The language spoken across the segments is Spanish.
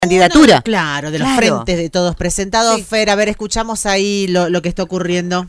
candidatura. Claro, de los frentes de todos presentados. Sí. Fer, a ver, escuchamos ahí lo que está ocurriendo.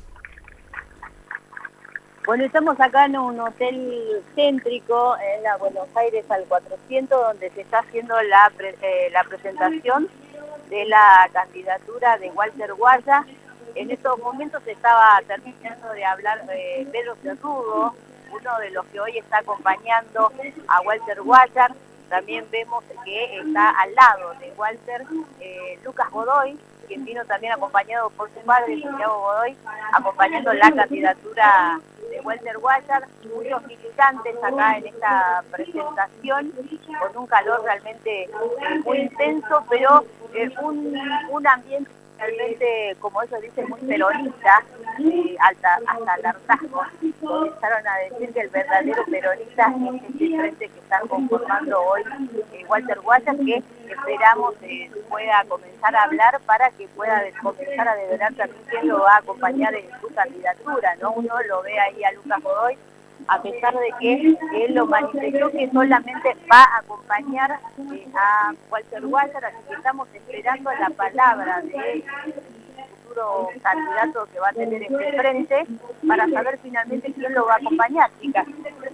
Bueno, estamos acá en un hotel céntrico en la Buenos Aires al 400, donde se está haciendo la presentación de la candidatura de Walter Guaya. En estos momentos se estaba terminando de hablar Pedro Cerrudo, uno de los que hoy está acompañando a Walter Guaya. También vemos que está al lado de Walter Lucas Godoy, quien vino también acompañado por su padre, Santiago Godoy, acompañando la candidatura de Walter Guaya. Muchos militantes acá en esta presentación, con un calor realmente muy intenso, pero un ambiente realmente, como ellos dicen, muy peronista, hasta el hartazgo. Comenzaron a decir que el verdadero peronista es este frente que están conformando hoy Walter Guaya, que esperamos pueda comenzar a hablar para que pueda comenzar a develar también quién lo va a acompañar en su candidatura, ¿no? Uno lo ve ahí a Lucas Godoy, a pesar de que él lo manifestó que solamente va a acompañar a Walter Guaya, así que estamos esperando la palabra de futuro candidato que va a tener este frente para saber finalmente quién lo va a acompañar, chicas.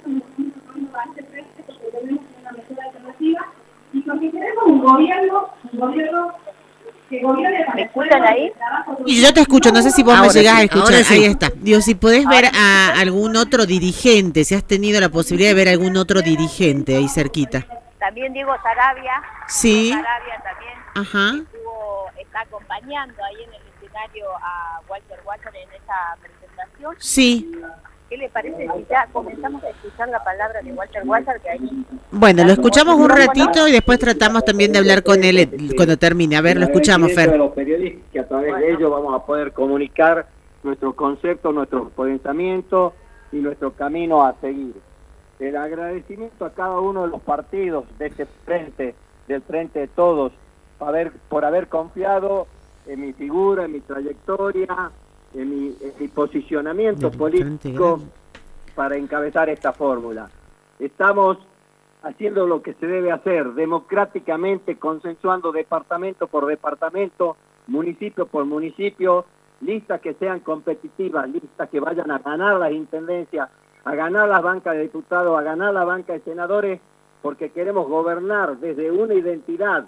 Y porque tenemos un gobierno ¿Me escuchan ahí? Y yo te escucho, no sé si vos ahora me llegás a escuchar. Sí. Ahí está. Digo, si podés ver a algún otro dirigente, si has tenido la posibilidad de ver a algún otro dirigente ahí cerquita. También Diego Sarabia. Sí. Diego Sarabia también. Ajá. Está acompañando ahí en el escenario a Walter Guaya en esa presentación. Sí. ¿Qué le parece si ya comenzamos a escuchar la palabra de Walter Guaya, que ahí... Bueno, lo escuchamos un ratito y después tratamos también de hablar con él cuando termine. A ver, lo escuchamos, Fer. De los periodistas, que a través de ellos vamos a poder comunicar nuestros conceptos, nuestros pensamientos y nuestro camino a seguir. El agradecimiento a cada uno de los partidos de este frente, del Frente de Todos, por haber confiado en mi figura, en mi trayectoria, en mi posicionamiento político para encabezar esta fórmula. Estamos haciendo lo que se debe hacer, democráticamente, consensuando departamento por departamento, municipio por municipio, listas que sean competitivas, listas que vayan a ganar las intendencias, a ganar las bancas de diputados, a ganar la banca de senadores, porque queremos gobernar desde una identidad.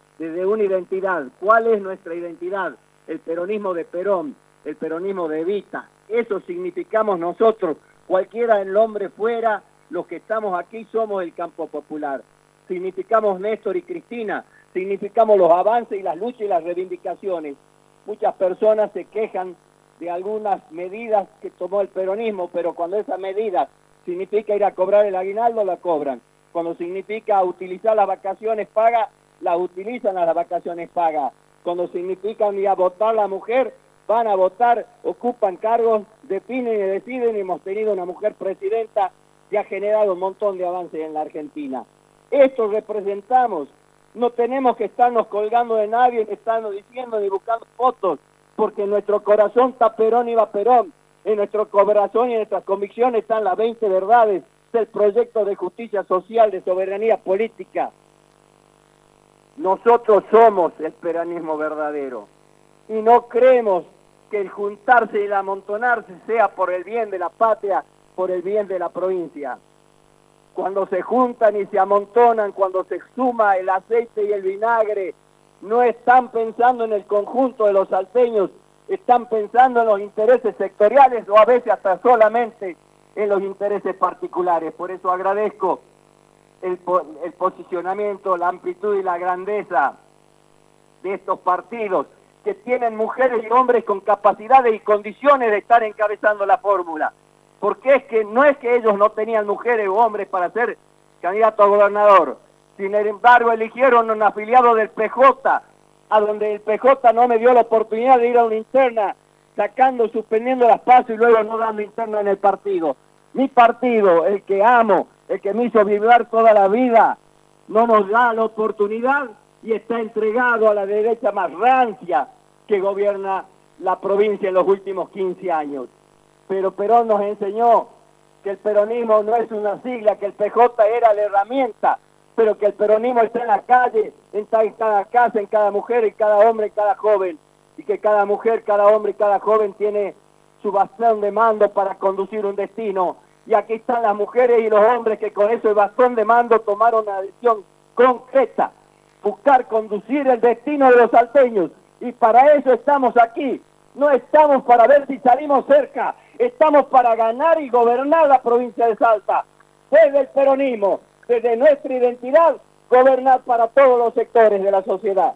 ¿Cuál es nuestra identidad? El peronismo de Perón, el peronismo de Evita. Eso significamos nosotros, cualquiera el nombre fuera, los que estamos aquí somos el campo popular. Significamos Néstor y Cristina, significamos los avances y las luchas y las reivindicaciones. Muchas personas se quejan de algunas medidas que tomó el peronismo, pero cuando esas medidas significa ir a cobrar el aguinaldo, la cobran. Cuando significa utilizar las vacaciones pagas, las utilizan a las vacaciones pagas. Cuando significa ir a votar la mujer, van a votar, ocupan cargos, definen y deciden, y hemos tenido una mujer presidenta que ha generado un montón de avances en la Argentina. Esto representamos, no tenemos que estarnos colgando de nadie, ni estarnos diciendo ni buscando fotos, porque en nuestro corazón está Perón y va Perón, en nuestro corazón y en nuestras convicciones están las 20 verdades del proyecto de justicia social, de soberanía política. Nosotros somos el peronismo verdadero y no creemos que el juntarse y el amontonarse sea por el bien de la patria, por el bien de la provincia. Cuando se juntan y se amontonan, cuando se suma el aceite y el vinagre, no están pensando en el conjunto de los salteños, están pensando en los intereses sectoriales o a veces hasta solamente en los intereses particulares. Por eso agradezco el posicionamiento, la amplitud y la grandeza de estos partidos que tienen mujeres y hombres con capacidades y condiciones de estar encabezando la fórmula. Porque no es que ellos no tenían mujeres o hombres para ser candidatos a gobernador. Sin embargo, eligieron un afiliado del PJ, a donde el PJ no me dio la oportunidad de ir a una interna, suspendiendo las pasos y luego no dando interna en el partido. Mi partido, el que amo, el que me hizo vibrar toda la vida, no nos da la oportunidad y está entregado a la derecha más rancia que gobierna la provincia en los últimos 15 años. Pero Perón nos enseñó que el peronismo no es una sigla, que el PJ era la herramienta pero que el peronismo está en la calle, está en cada casa, en cada mujer, en cada hombre, en cada joven, y que cada mujer, cada hombre y cada joven tiene su bastón de mando para conducir un destino. Y aquí están las mujeres y los hombres que con ese bastón de mando tomaron una decisión concreta, buscar conducir el destino de los salteños, y para eso estamos aquí. No estamos para ver si salimos cerca, estamos para ganar y gobernar la provincia de Salta, desde el peronismo, desde nuestra identidad, gobernar para todos los sectores de la sociedad.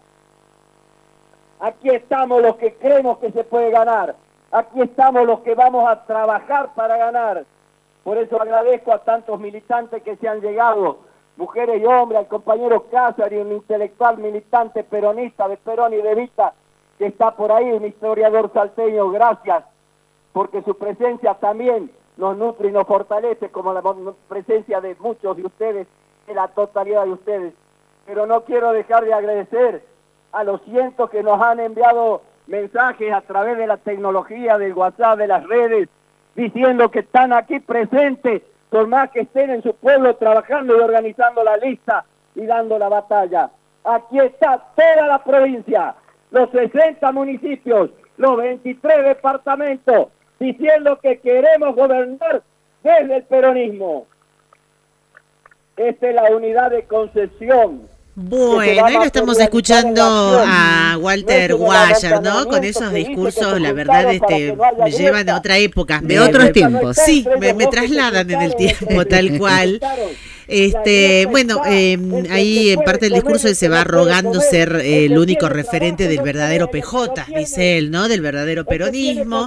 Aquí estamos los que creemos que se puede ganar, aquí estamos los que vamos a trabajar para ganar. Por eso agradezco a tantos militantes que se han llegado, mujeres y hombres, al compañero Cáceres, un intelectual militante peronista de Perón y de Evita, que está por ahí, un historiador salteño, gracias, porque su presencia también nos nutre y nos fortalece, como la presencia de muchos de ustedes, de la totalidad de ustedes. Pero no quiero dejar de agradecer a los cientos que nos han enviado mensajes a través de la tecnología, del WhatsApp, de las redes, diciendo que están aquí presentes, por más que estén en su pueblo trabajando y organizando la lista y dando la batalla. Aquí está toda la provincia, los 60 municipios, los 23 departamentos, diciendo que queremos gobernar desde el peronismo. Esta es la unidad de Concepción. Bueno, ahí lo estamos escuchando a Walter Guayar, ¿no? Con esos discursos, la verdad, me llevan a otra época, de otros tiempos. Sí, me trasladan en el tiempo, tal cual. Bueno, ahí en parte del discurso él se va rogando ser el único referente del verdadero PJ, dice él, ¿no? Del verdadero peronismo.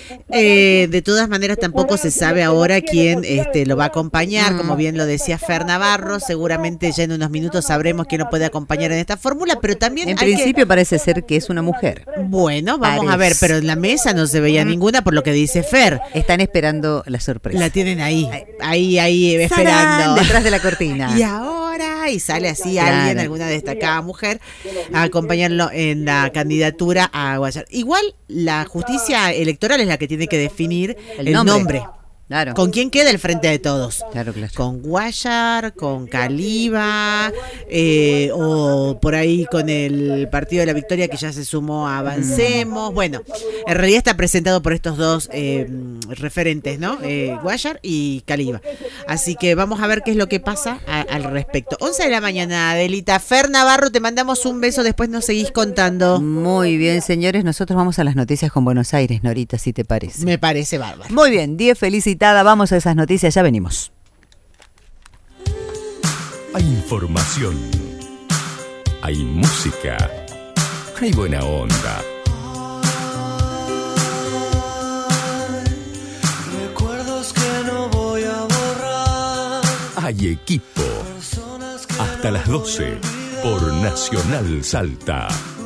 De todas maneras, tampoco se sabe ahora quién lo va a acompañar, como bien lo decía Fer Navarro. Seguramente ya en unos minutos sabremos quién nos puede acompañar en esta fórmula, pero también en principio parece ser que es una mujer. Bueno, vamos a ver, pero en la mesa no se veía ninguna, por lo que dice Fer. Están esperando la sorpresa. La tienen ahí esperando. Detrás de la cortina. Y ahora, y sale así alguien, alguna destacada mujer, a acompañarlo en la candidatura a Guayar. Igual la justicia electoral es la que tiene que definir el nombre. Claro. ¿Con quién queda el frente de todos? Claro. Con Guayar, con Caliba, o por ahí con el Partido de la Victoria, que ya se sumó a Avancemos. Bueno, en realidad está presentado por estos dos referentes, ¿no? Guayar y Caliba. Así que vamos a ver qué es lo que pasa al respecto. 11 de la mañana, Adelita. Fer Navarro, te mandamos un beso, después nos seguís contando. Muy bien, señores, nosotros vamos a las noticias con Buenos Aires, Norita, si te parece. Me parece bárbaro. Muy bien, 10 felicitas. Vamos a esas noticias, ya venimos. Hay información, hay música, hay buena onda. Recuerdos que no voy a borrar. Hay equipo. Hasta las 12 por Nacional Salta.